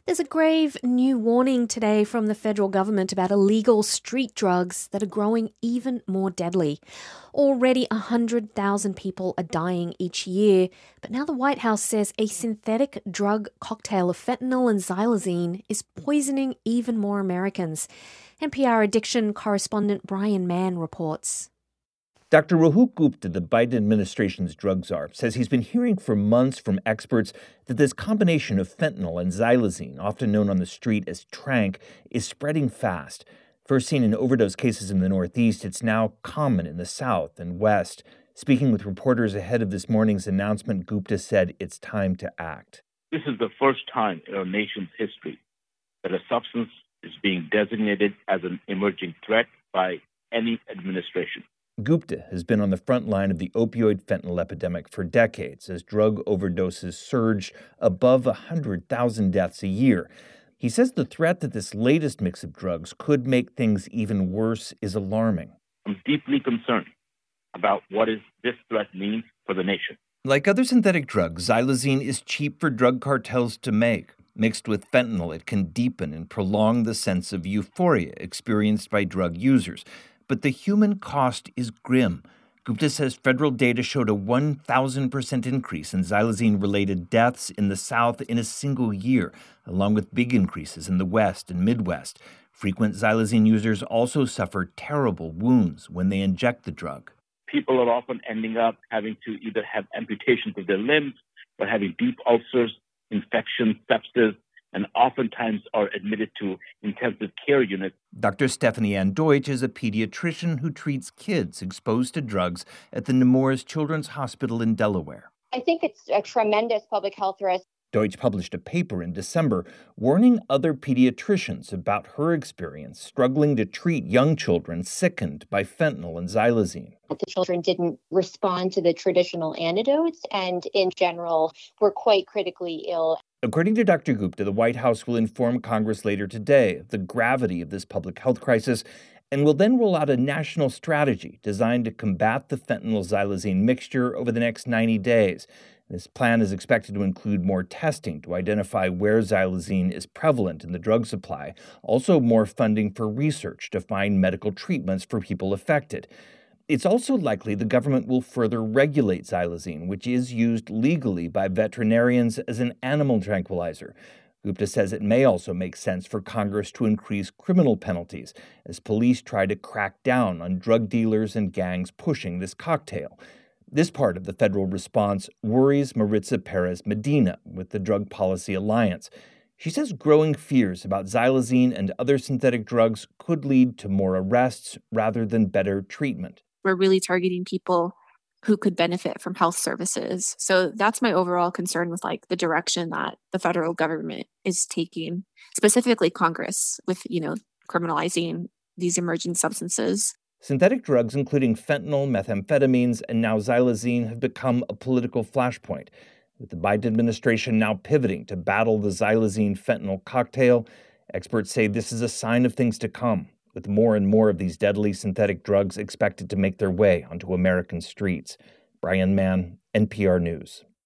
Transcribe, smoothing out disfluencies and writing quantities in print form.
There's a grave new warning today from the federal government about illegal street drugs that are growing even more deadly. Already 100,000 people are dying each year, but now the White House says a synthetic drug cocktail of fentanyl and xylazine is poisoning even more Americans. NPR addiction correspondent Brian Mann reports. Dr. Rohit Gupta, the Biden administration's drug czar, says he's been hearing for months from experts that this combination of fentanyl and xylazine, often known on the street as tranq, is spreading fast. First seen in overdose cases in the Northeast, it's now common in the South and West. Speaking with reporters ahead of this morning's announcement, Gupta said it's time to act. This is the first time in our nation's history that a substance is being designated as an emerging threat by any administration. Gupta has been on the front line of the opioid fentanyl epidemic for decades as drug overdoses surged above 100,000 deaths a year. He says the threat that this latest mix of drugs could make things even worse is alarming. I'm deeply concerned about what this threat means for the nation. Like other synthetic drugs, xylazine is cheap for drug cartels to make. Mixed with fentanyl, it can deepen and prolong the sense of euphoria experienced by drug users. But the human cost is grim. Gupta says federal data showed a 1,000% increase in xylazine-related deaths in the South in a single year, along with big increases in the West and Midwest. Frequent xylazine users also suffer terrible wounds when they inject the drug. People are often ending up having to either have amputations of their limbs or having deep ulcers, infections, sepsis, and oftentimes are admitted to intensive care units. Dr. Stephanie Ann Deutsch is a pediatrician who treats kids exposed to drugs at the Nemours Children's Hospital in Delaware. I think it's a tremendous public health risk. Deutsch published a paper in December warning other pediatricians about her experience struggling to treat young children sickened by fentanyl and xylazine. The children didn't respond to the traditional antidotes and, in general, were quite critically ill. According to Dr. Gupta, the White House will inform Congress later today of the gravity of this public health crisis and will then roll out a national strategy designed to combat the fentanyl-xylazine mixture over the next 90 days. This plan is expected to include more testing to identify where xylazine is prevalent in the drug supply, also more funding for research to find medical treatments for people affected. It's also likely the government will further regulate xylazine, which is used legally by veterinarians as an animal tranquilizer. Gupta says it may also make sense for Congress to increase criminal penalties as police try to crack down on drug dealers and gangs pushing this cocktail. This part of the federal response worries Maritza Perez Medina with the Drug Policy Alliance. She says growing fears about xylazine and other synthetic drugs could lead to more arrests rather than better treatment. We're really targeting people who could benefit from health services. So that's my overall concern with the direction that the federal government is taking, specifically Congress, with, criminalizing these emerging substances. Synthetic drugs, including fentanyl, methamphetamines, and now xylazine, have become a political flashpoint. With the Biden administration now pivoting to battle the xylazine-fentanyl cocktail, experts say this is a sign of things to come, with more and more of these deadly synthetic drugs expected to make their way onto American streets. Brian Mann, NPR News.